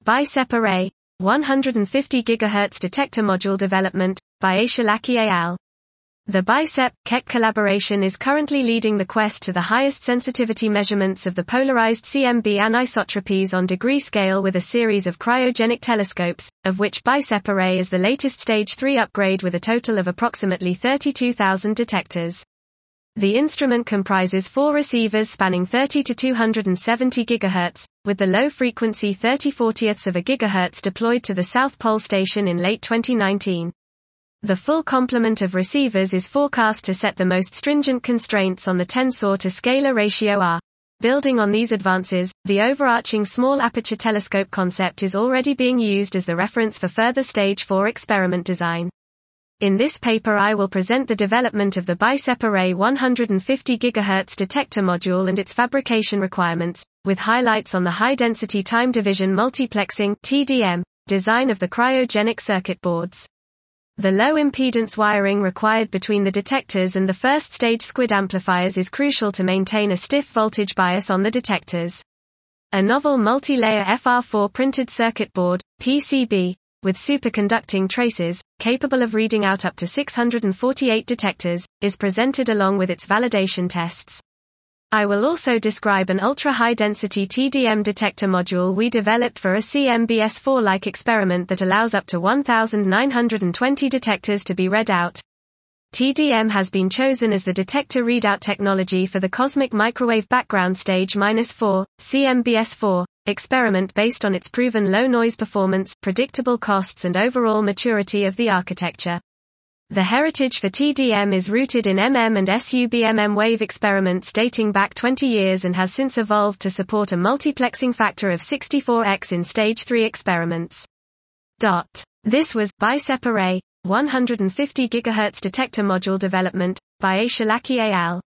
BICEP Array, 150 GHz detector module development, by A. Shalaki et al. The BICEP Keck collaboration is currently leading the quest to the highest sensitivity measurements of the polarized CMB anisotropies on degree scale with a series of cryogenic telescopes, of which BICEP Array is the latest Stage 3 upgrade with a total of approximately 32,000 detectors. The instrument comprises 4 receivers spanning 30 to 270 GHz, with the low-frequency 30/40 GHz deployed to the South Pole Station in late 2019. The full complement of receivers is forecast to set the most stringent constraints on the tensor to scalar ratio R. Building on these advances, the overarching small aperture telescope concept is already being used as the reference for further Stage 4 experiment design. In this paper I will present the development of the BICEP Array 150 GHz detector module and its fabrication requirements, with highlights on the high-density time division multiplexing (TDM) design of the cryogenic circuit boards. The low impedance wiring required between the detectors and the first stage SQUID amplifiers is crucial to maintain a stiff voltage bias on the detectors. A novel multi-layer FR4 printed circuit board, PCB, with superconducting traces, capable of reading out up to 648 detectors, is presented along with its validation tests. I will also describe an ultra-high-density TDM detector module we developed for a CMBS4-like experiment that allows up to 1,920 detectors to be read out. TDM has been chosen as the detector readout technology for the Cosmic Microwave Background Stage -4, CMBS4, experiment based on its proven low noise performance, predictable costs and overall maturity of the architecture. The heritage for TDM is rooted in MM and SUBMM wave experiments dating back 20 years and has since evolved to support a multiplexing factor of 64x in Stage 3 experiments. This was BICEP Array, 150 GHz detector module development, by A. Shalaki et al.